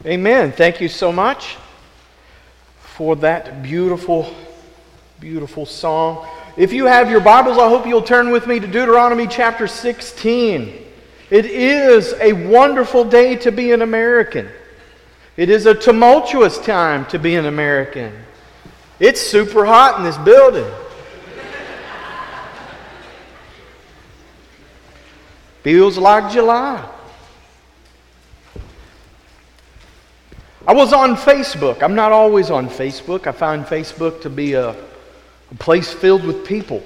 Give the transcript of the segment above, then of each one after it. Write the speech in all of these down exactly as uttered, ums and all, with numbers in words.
Amen. Thank you so much for that beautiful, beautiful song. If you have your Bibles, I hope you'll turn with me to Deuteronomy chapter sixteen. It is a wonderful day to be an American. It is a tumultuous time to be an American. It's super hot in this building. Feels like July. I was on Facebook. I'm not always on Facebook. I find Facebook to be a, a place filled with people.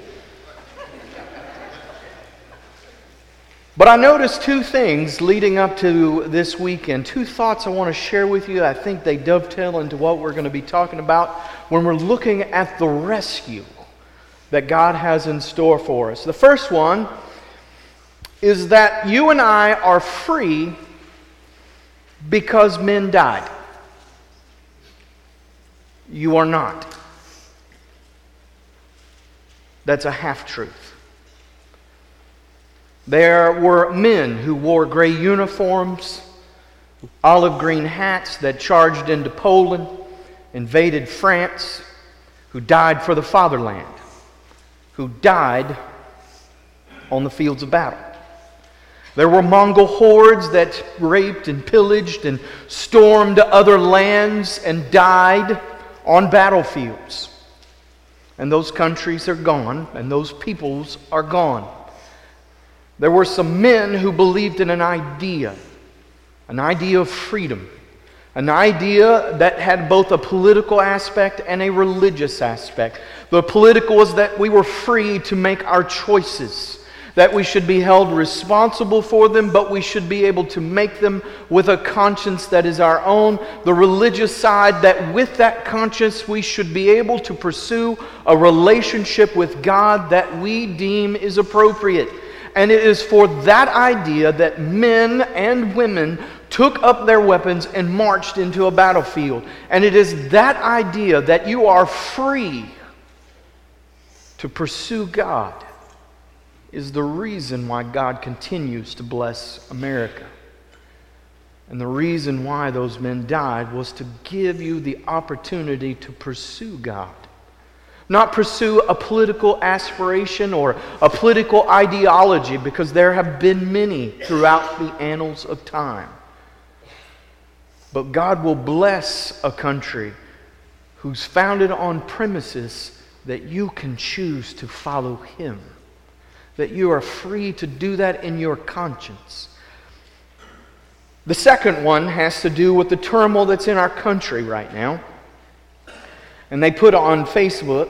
But I noticed two things leading up to this weekend. Two thoughts I want to share with you. I think they dovetail into what we're going to be talking about when we're looking at the rescue that God has in store for us. The first one is that you and I are free because men died. You are not. That's a half-truth. There were men who wore gray uniforms, olive green hats that charged into Poland, invaded France, who died for the fatherland, who died on the fields of battle. There were Mongol hordes that raped and pillaged and stormed other lands and died on battlefields. And those countries are gone, and those peoples are gone. There were some men who believed in an idea, an idea of freedom, an idea that had both a political aspect and a religious aspect. The political was that we were free to make our choices, that we should be held responsible for them, but we should be able to make them with a conscience that is our own. The religious side, that with that conscience we should be able to pursue a relationship with God that we deem is appropriate. And it is for that idea that men and women took up their weapons and marched into a battlefield. And it is that idea that you are free to pursue God is the reason why God continues to bless America. And the reason why those men died was to give you the opportunity to pursue God. Not pursue a political aspiration or a political ideology, because there have been many throughout the annals of time. But God will bless a country who's founded on premises that you can choose to follow Him. That you are free to do that in your conscience. The second one has to do with the turmoil that's in our country right now. And they put on Facebook,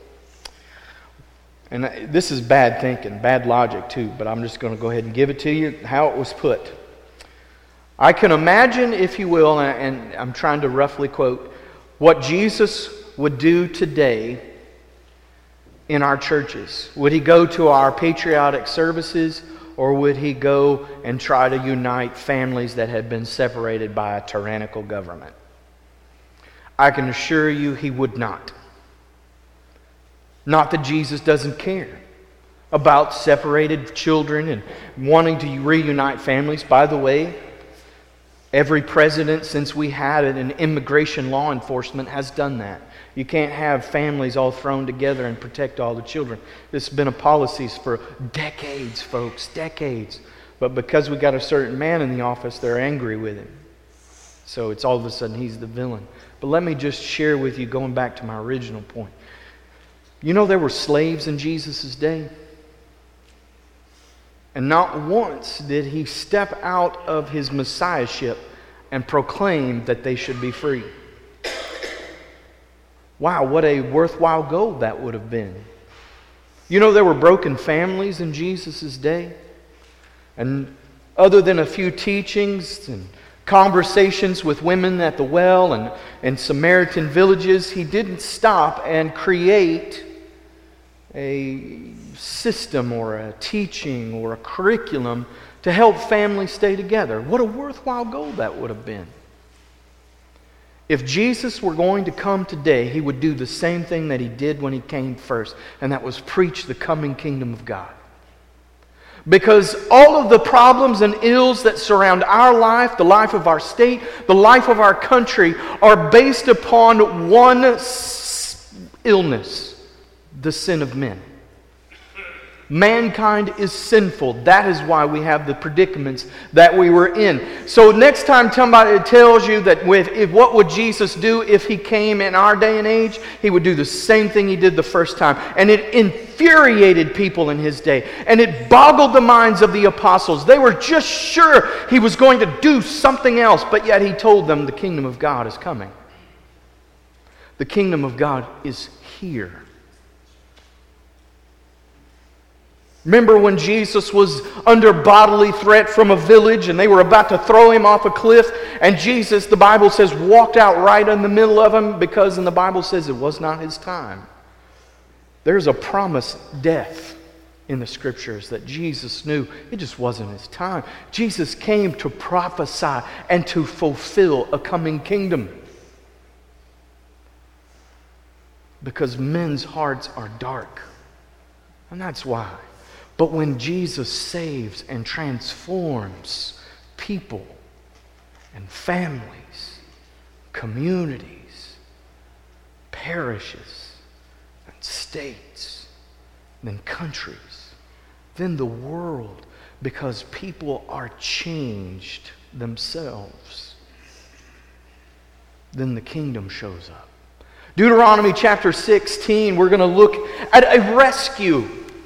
and this is bad thinking, bad logic too, but I'm just going to go ahead and give it to you how it was put. I can imagine, if you will, and I'm trying to roughly quote, what Jesus would do today in our churches. Would He go to our patriotic services, or would He go and try to unite families that had been separated by a tyrannical government? I can assure you He would not. Not that Jesus doesn't care about separated children and wanting to reunite families. By the way, every president since we had an immigration law enforcement has done that. You can't have families all thrown together and protect all the children. This has been a policy for decades, folks, decades. But because we got a certain man in the office, they're angry with him. So it's all of a sudden he's the villain. But let me just share with you, going back to my original point. You know there were slaves in Jesus' day? And not once did He step out of His messiahship and proclaim that they should be free. Wow, what a worthwhile goal that would have been. You know, there were broken families in Jesus' day. And other than a few teachings and conversations with women at the well and, and Samaritan villages, He didn't stop and create a system or a teaching or a curriculum to help families stay together. What a worthwhile goal that would have been. If Jesus were going to come today, He would do the same thing that He did when He came first, and that was preach the coming kingdom of God. Because all of the problems and ills that surround our life, the life of our state, the life of our country, are based upon one s- illness, the sin of men. Mankind is sinful. That is why we have the predicaments that we were in. So next time somebody tells you that with, if, what would Jesus do if He came in our day and age? He would do the same thing He did the first time. And it infuriated people in His day. And it boggled the minds of the apostles. They were just sure He was going to do something else, but yet He told them the kingdom of God is coming. The kingdom of God is here. Remember when Jesus was under bodily threat from a village and they were about to throw Him off a cliff, and Jesus, the Bible says, walked out right in the middle of them, because in the Bible says it was not His time. There's a promised death in the Scriptures that Jesus knew it just wasn't His time. Jesus came to prophesy and to fulfill a coming kingdom. Because men's hearts are dark. And that's why. But when Jesus saves and transforms people and families, communities, parishes, and states, then countries, then the world, because people are changed themselves, then the kingdom shows up. Deuteronomy chapter sixteen, we're going to look at a rescue.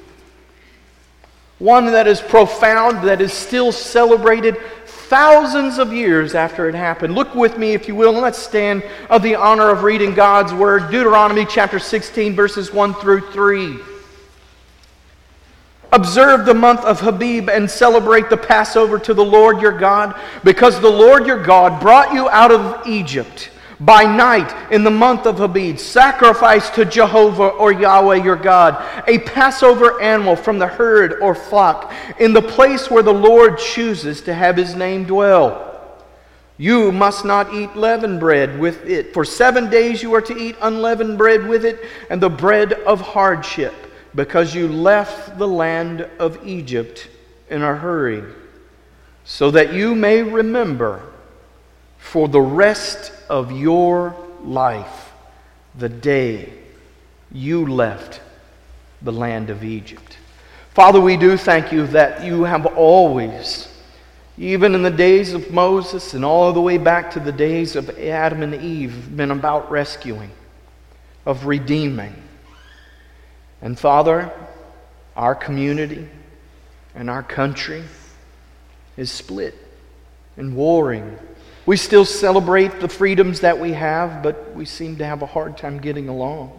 One that is profound, that is still celebrated thousands of years after it happened. Look with me, if you will, and let's stand of the honor of reading God's Word. Deuteronomy chapter sixteen, verses one through three. Observe the month of Habib and celebrate the Passover to the Lord your God, because the Lord your God brought you out of Egypt. By night, in the month of Habib, sacrifice to Jehovah or Yahweh your God a Passover animal from the herd or flock in the place where the Lord chooses to have His name dwell. You must not eat leavened bread with it. For seven days you are to eat unleavened bread with it, and the bread of hardship, because you left the land of Egypt in a hurry, so that you may remember for the rest of your life the day you left the land of Egypt. Father, we do thank You that You have always, even in the days of Moses and all the way back to the days of Adam and Eve, been about rescuing, of redeeming. And Father, our community and our country is split and warring. We still celebrate the freedoms that we have, but we seem to have a hard time getting along.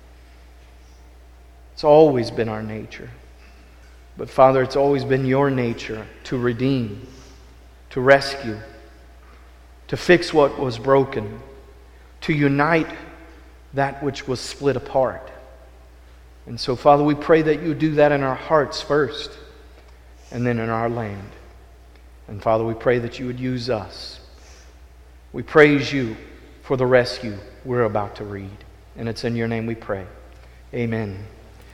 It's always been our nature. But Father, it's always been Your nature to redeem, to rescue, to fix what was broken, to unite that which was split apart. And so, Father, we pray that You do that in our hearts first, and then in our land. And Father, we pray that You would use us. We praise You for the rescue we're about to read. And it's in Your name we pray. Amen.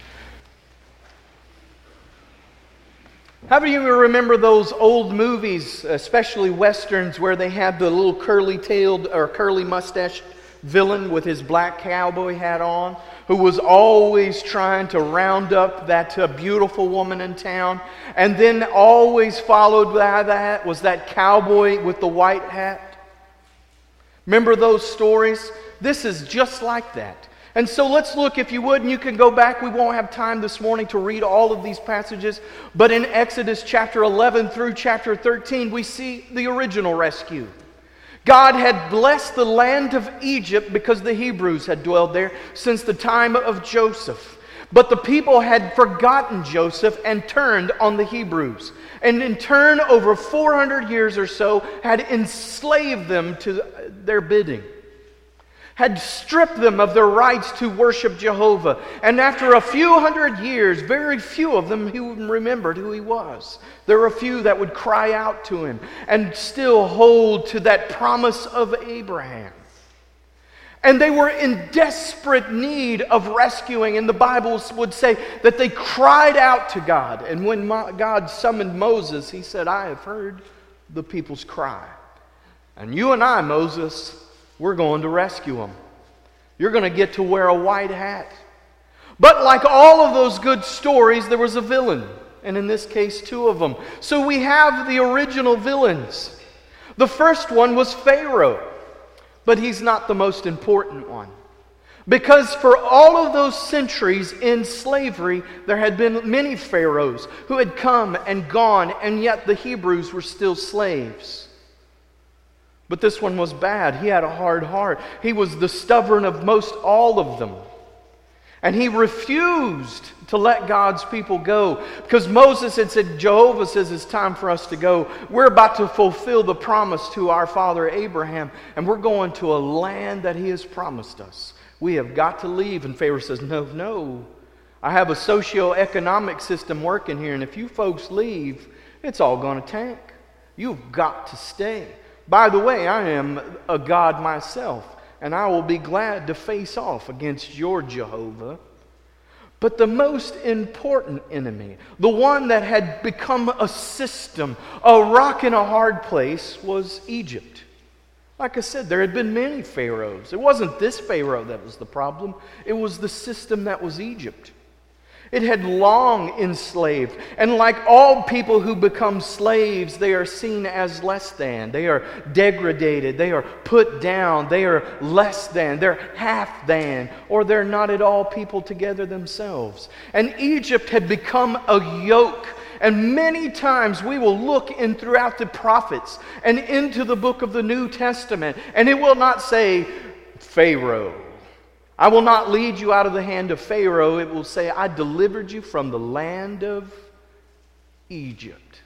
How many of you remember those old movies, especially westerns, where they had the little curly-tailed or curly-mustached villain with his black cowboy hat on, who was always trying to round up that uh, beautiful woman in town, and then always followed by that was that cowboy with the white hat? Remember those stories? This is just like that. And so let's look, if you would, and you can go back. We won't have time this morning to read all of these passages. But in Exodus chapter eleven through chapter thirteen, we see the original rescue. God had blessed the land of Egypt because the Hebrews had dwelled there since the time of Joseph. But the people had forgotten Joseph and turned on the Hebrews. And in turn, over four hundred years or so, had enslaved them to their bidding. Had stripped them of their rights to worship Jehovah. And after a few hundred years, very few of them who remembered who He was. There were a few that would cry out to Him and still hold to that promise of Abraham. And they were in desperate need of rescuing. And the Bible would say that they cried out to God. And when God summoned Moses, he said, I have heard the people's cry. And you and I, Moses, we're going to rescue them. You're going to get to wear a white hat. But like all of those good stories, there was a villain. And in this case, two of them. So we have the original villains. The first one was Pharaoh. But he's not the most important one. Because for all of those centuries in slavery, there had been many pharaohs who had come and gone, and yet the Hebrews were still slaves. But this one was bad. He had a hard heart. He was the stubborn of most all of them. And he refused to let God's people go. Because Moses had said, Jehovah says it's time for us to go. We're about to fulfill the promise to our father Abraham. And we're going to a land that he has promised us. We have got to leave. And Pharaoh says, no, no. I have a socio-economic system working here. And if you folks leave, it's all going to tank. You've got to stay. By the way, I am a God myself. And I will be glad to face off against your Jehovah. But the most important enemy, the one that had become a system, a rock in a hard place, was Egypt. Like I said, there had been many pharaohs. It wasn't this Pharaoh that was the problem. It was the system that was Egypt. It had long enslaved. And like all people who become slaves, they are seen as less than. They are degraded. They are put down. They are less than. They're half than. Or they're not at all people together themselves. And Egypt had become a yoke. And many times we will look in throughout the prophets and into the book of the New Testament, and it will not say Pharaoh. I will not lead you out of the hand of Pharaoh. It will say, I delivered you from the land of Egypt.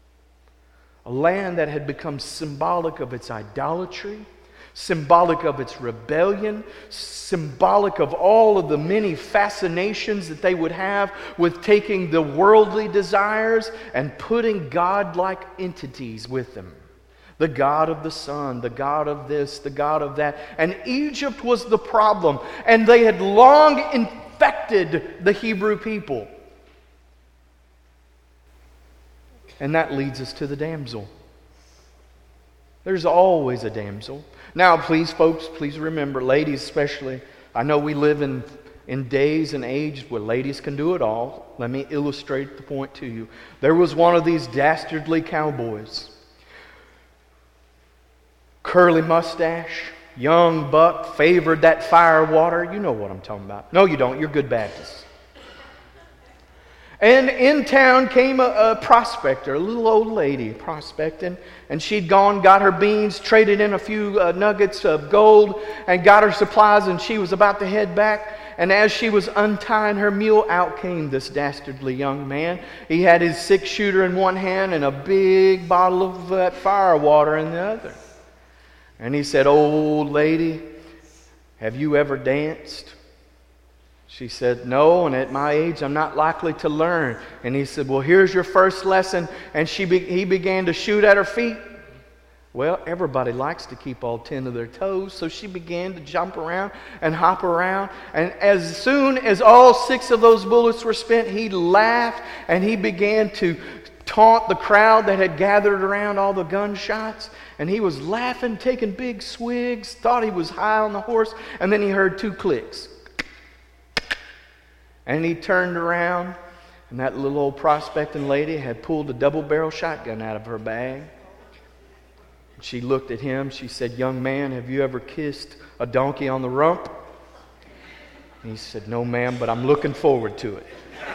A land that had become symbolic of its idolatry, symbolic of its rebellion, symbolic of all of the many fascinations that they would have with taking the worldly desires and putting God-like entities with them. The God of the sun, the God of this, the God of that. And Egypt was the problem. And they had long infected the Hebrew people. And that leads us to the damsel. There's always a damsel. Now, please, folks, please remember, ladies especially, I know we live in, in days and ages where ladies can do it all. Let me illustrate the point to you. There was one of these dastardly cowboys. Curly mustache, young buck, favored that fire water. You know what I'm talking about. No, you don't. You're good Baptists. And in town came a, a prospector, a little old lady prospecting. And she'd gone, got her beans, traded in a few uh, nuggets of gold, and got her supplies, and she was about to head back. And as she was untying her mule, out came this dastardly young man. He had his six-shooter in one hand and a big bottle of that fire water in the other. And he said, old lady, have you ever danced? She said, no, and at my age I'm not likely to learn. And he said, well, here's your first lesson. And she be- he began to shoot at her feet. Well, everybody likes to keep all ten of their toes, so she began to jump around and hop around. And as soon as all six of those bullets were spent, he laughed and he began to taunt the crowd that had gathered around all the gunshots. And he was laughing, taking big swigs, thought he was high on the horse, and then he heard two clicks. And he turned around, and that little old prospecting lady had pulled a double-barrel shotgun out of her bag. She looked at him. She said, young man, have you ever kissed a donkey on the rump? And he said, no, ma'am, but I'm looking forward to it.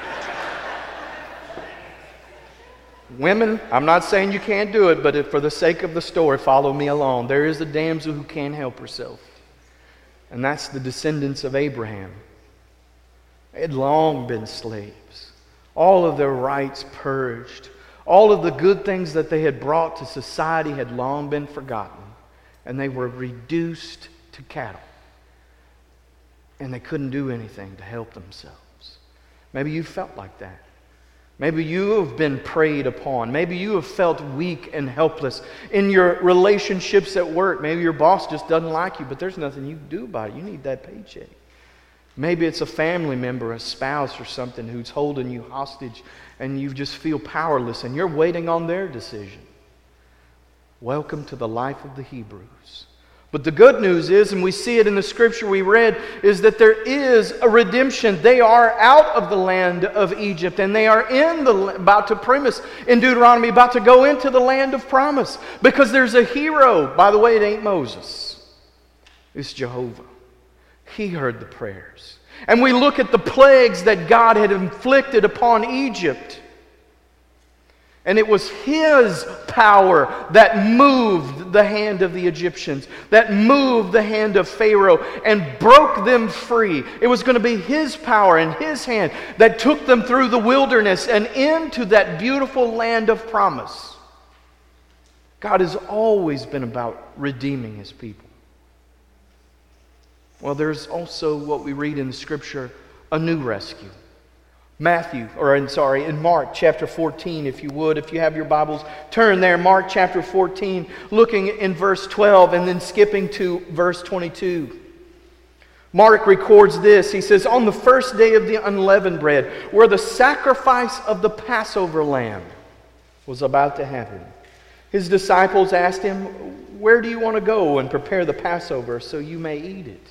Women, I'm not saying you can't do it, but if for the sake of the story, follow me along. There is a damsel who can't help herself. And that's the descendants of Abraham. They had long been slaves. All of their rights purged. All of the good things that they had brought to society had long been forgotten. And they were reduced to cattle. And they couldn't do anything to help themselves. Maybe you felt like that. Maybe you have been preyed upon. Maybe you have felt weak and helpless in your relationships at work. Maybe your boss just doesn't like you, but there's nothing you can do about it. You need that paycheck. Maybe it's a family member, a spouse or something who's holding you hostage and you just feel powerless and you're waiting on their decision. Welcome to the life of the Hebrews. But the good news is, and we see it in the scripture we read, is that there is a redemption. They are out of the land of Egypt, and they are in the about to premise in Deuteronomy, about to go into the land of promise. Because there's a hero. By the way, it ain't Moses. It's Jehovah. He heard the prayers. And we look at the plagues that God had inflicted upon Egypt. And it was His power that moved the hand of the Egyptians, that moved the hand of Pharaoh and broke them free. It was going to be His power and His hand that took them through the wilderness and into that beautiful land of promise. God has always been about redeeming His people. Well, there's also what we read in the Scripture, a new rescue. Matthew, or in sorry, in Mark chapter fourteen, if you would, if you have your Bibles, turn there, Mark chapter fourteen, looking in verse twelve and then skipping to verse twenty-two. Mark records this. He says, on the first day of the unleavened bread, where the sacrifice of the Passover lamb was about to happen, His disciples asked Him, where do you want to go and prepare the Passover so you may eat it?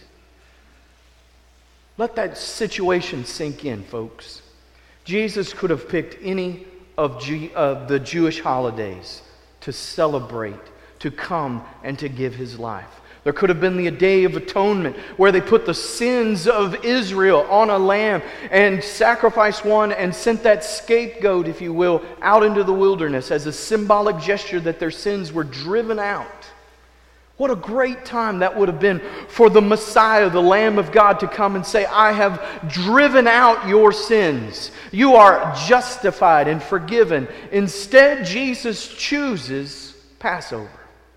Let that situation sink in, folks. Jesus could have picked any of, G- of the Jewish holidays to celebrate, to come and to give His life. There could have been the Day of Atonement where they put the sins of Israel on a lamb and sacrificed one and sent that scapegoat, if you will, out into the wilderness as a symbolic gesture that their sins were driven out. What a great time that would have been for the Messiah, the Lamb of God, to come and say, I have driven out your sins. You are justified and forgiven. Instead, Jesus chooses Passover.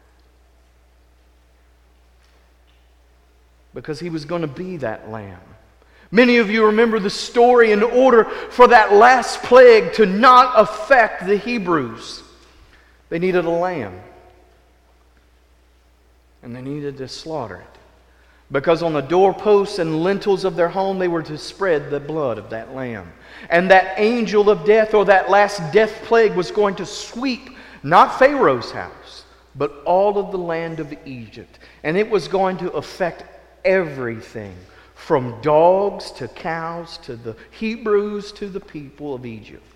Because He was going to be that lamb. Many of you remember the story. In order for that last plague to not affect the Hebrews, they needed a lamb. And they needed to slaughter it. Because on the doorposts and lintels of their home, they were to spread the blood of that lamb. And that angel of death, or that last death plague, was going to sweep not Pharaoh's house, but all of the land of Egypt. And it was going to affect everything, from dogs to cows to the Hebrews to the people of Egypt.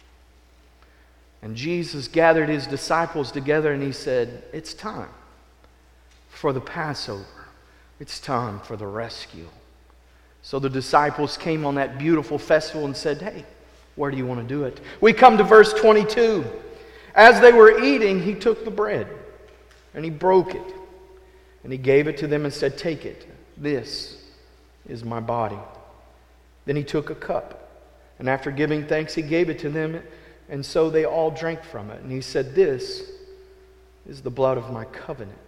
And Jesus gathered His disciples together and He said, it's time for the Passover. It's time for the rescue. So the disciples came on that beautiful festival and said, hey, where do you want to do it? We come to verse twenty-two. As they were eating, He took the bread and He broke it. And He gave it to them and said, take it. This is my body. Then He took a cup. And after giving thanks, He gave it to them. And so they all drank from it. And He said, this is the blood of my covenant.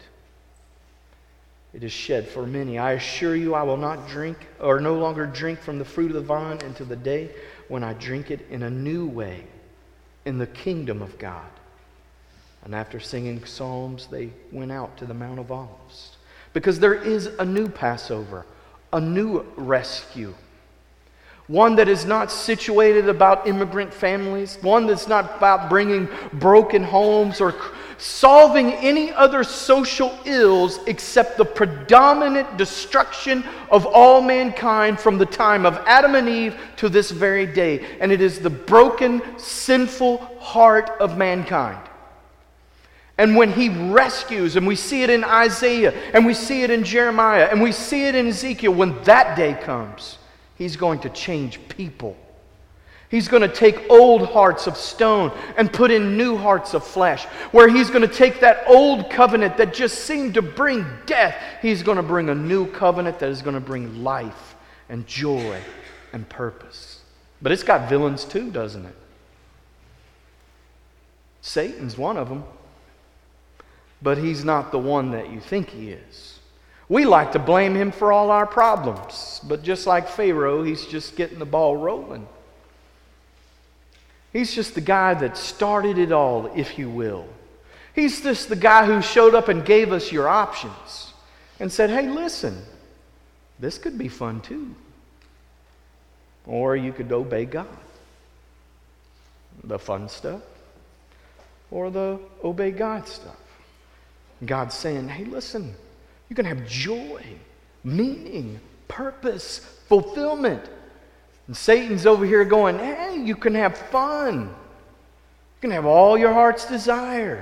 It is shed for many. I assure you, I will not drink or no longer drink from the fruit of the vine until the day when I drink it in a new way in the kingdom of God. And after singing psalms, they went out to the Mount of Olives. Because there is a new Passover, a new rescue. One that is not situated about immigrant families. One that's not about bringing broken homes or solving any other social ills except the predominant destruction of all mankind from the time of Adam and Eve to this very day. And it is the broken, sinful heart of mankind. And when He rescues, and we see it in Isaiah, and we see it in Jeremiah, and we see it in Ezekiel, when that day comes, He's going to change people. He's going to take old hearts of stone and put in new hearts of flesh. Where He's going to take that old covenant that just seemed to bring death, He's going to bring a new covenant that is going to bring life and joy and purpose. But it's got villains too, doesn't it? Satan's one of them. But he's not the one that you think he is. We like to blame him for all our problems. But just like Pharaoh, he's just getting the ball rolling. He's just the guy that started it all, if you will. He's just the guy who showed up and gave us your options and said, hey, listen, this could be fun too. Or you could obey God. The fun stuff or the obey God stuff. God's saying, hey, listen, you can have joy, meaning, purpose, fulfillment. And Satan's over here going, hey, you can have fun. You can have all your heart's desire.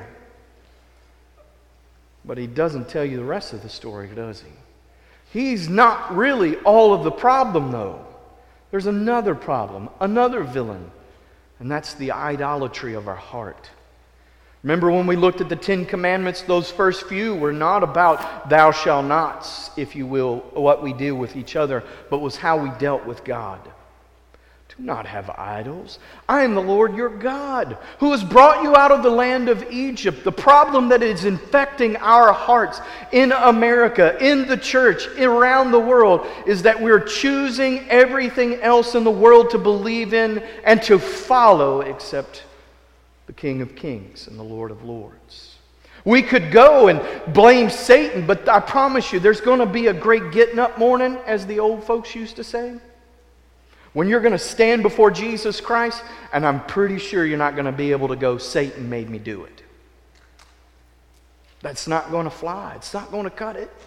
But he doesn't tell you the rest of the story, does he? He's not really all of the problem, though. There's another problem, another villain, and that's the idolatry of our heart. Remember when we looked at the Ten Commandments, those first few were not about thou shalt nots, if you will, what we do with each other, but was how we dealt with God. Do not have idols. I am the Lord your God, who has brought you out of the land of Egypt. The problem that is infecting our hearts in America, in the church, around the world, is that we're choosing everything else in the world to believe in and to follow except the King of Kings and the Lord of Lords. We could go and blame Satan, but I promise you there's going to be a great getting up morning, as the old folks used to say, when you're going to stand before Jesus Christ, and I'm pretty sure you're not going to be able to go, Satan made me do it. That's not going to fly. It's not going to cut it.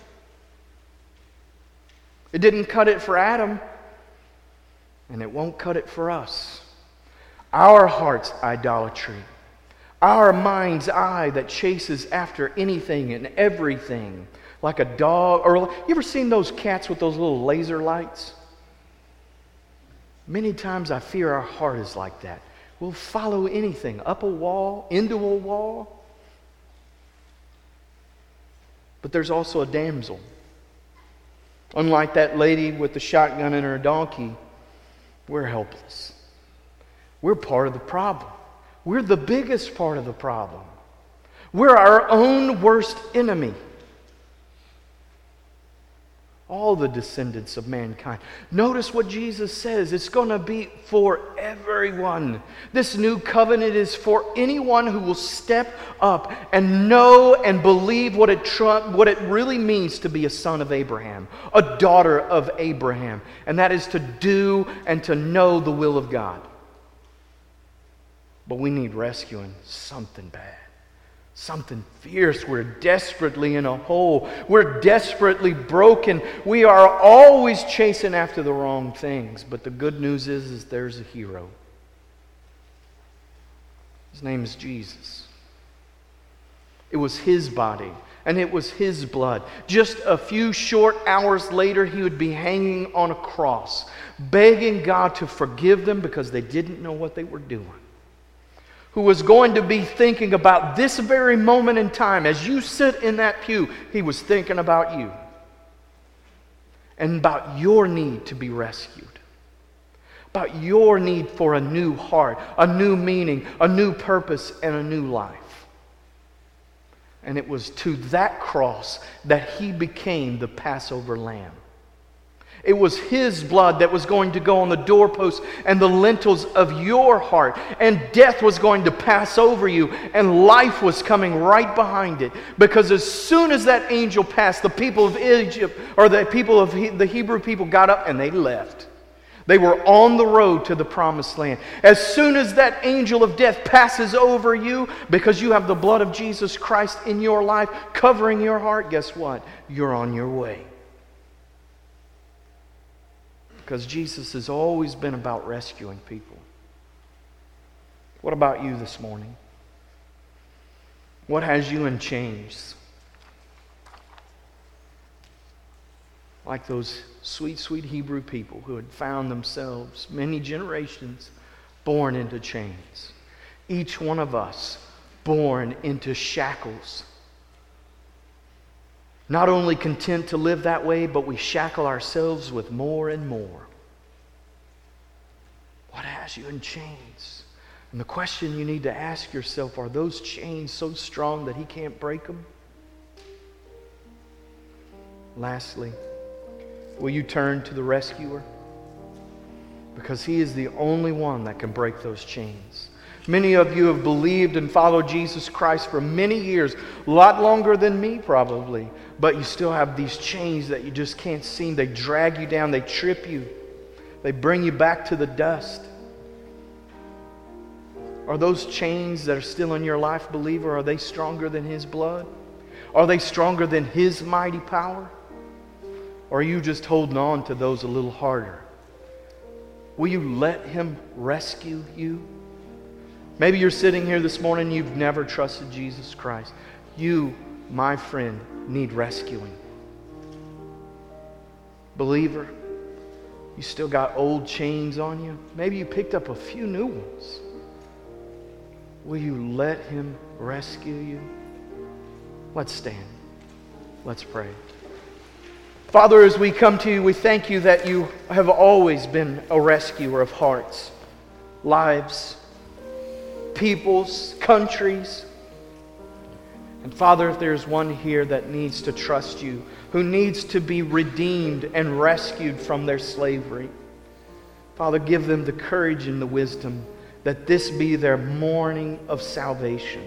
It didn't cut it for Adam, and it won't cut it for us. Our heart's idolatry, our mind's eye that chases after anything and everything, like a dog. Or you ever seen those cats with those little laser lights? Many times I fear our heart is like that. We'll follow anything, up a wall, into a wall. But there's also a damsel. Unlike that lady with the shotgun and her donkey, we're helpless. We're part of the problem. We're the biggest part of the problem. We're our own worst enemy. All the descendants of mankind. Notice what Jesus says. It's going to be for everyone. This new covenant is for anyone who will step up and know and believe what it, tr- what it really means to be a son of Abraham, a daughter of Abraham. And that is to do and to know the will of God. But we need rescuing something bad. Something fierce. We're desperately in a hole. We're desperately broken. We are always chasing after the wrong things. But the good news is, is there's a hero. His name is Jesus. It was His body and it was His blood. Just a few short hours later, He would be hanging on a cross, begging God to forgive them because they didn't know what they were doing. Who was going to be thinking about this very moment in time. As you sit in that pew, He was thinking about you and about your need to be rescued, about your need for a new heart, a new meaning, a new purpose, and a new life. And it was to that cross that He became the Passover lamb. It was His blood that was going to go on the doorposts and the lintels of your heart. And death was going to pass over you. And life was coming right behind it. Because as soon as that angel passed, the people of Egypt, or the people of he, the Hebrew people got up and they left. They were on the road to the promised land. As soon as that angel of death passes over you, because you have the blood of Jesus Christ in your life, covering your heart, guess what? You're on your way. Because Jesus has always been about rescuing people. What about you this morning? What has you in chains? Like those sweet, sweet Hebrew people who had found themselves many generations born into chains. Each one of us born into shackles. Not only content to live that way, but we shackle ourselves with more and more. What has you in chains? And the question you need to ask yourself, are those chains so strong that He can't break them? Lastly, will you turn to the rescuer? Because He is the only one that can break those chains. Many of you have believed and followed Jesus Christ for many years, a lot longer than me probably, but you still have these chains that you just can't seem. They drag you down, they trip you, they bring you back to the dust. Are those chains that are still in your life, believer, are they stronger than His blood? Are they stronger than His mighty power? Or are you just holding on to those a little harder? Will you let Him rescue you? Maybe you're sitting here this morning and you've never trusted Jesus Christ. You, my friend, need rescuing. Believer, you still got old chains on you. Maybe you picked up a few new ones. Will you let Him rescue you? Let's stand. Let's pray. Father, as we come to you, we thank you that you have always been a rescuer of hearts, lives, peoples, countries. And Father, if there's one here that needs to trust you, who needs to be redeemed and rescued from their slavery, Father, give them the courage and the wisdom that this be their morning of salvation.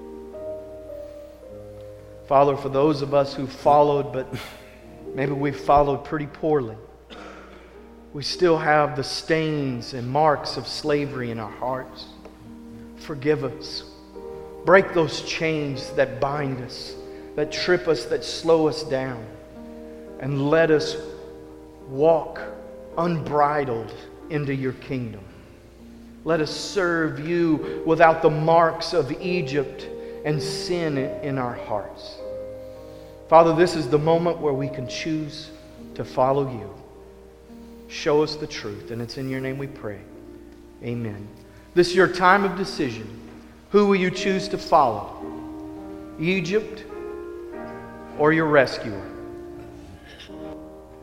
Father, for those of us who followed, but maybe we followed pretty poorly, we still have the stains and marks of slavery in our hearts. Forgive us. Break those chains that bind us, that trip us, that slow us down. And let us walk unbridled into your kingdom. Let us serve you without the marks of Egypt and sin in our hearts. Father, this is the moment where we can choose to follow you. Show us the truth, and it's in your name we pray. Amen. This is your time of decision. Who will you choose to follow? Egypt or your rescuer?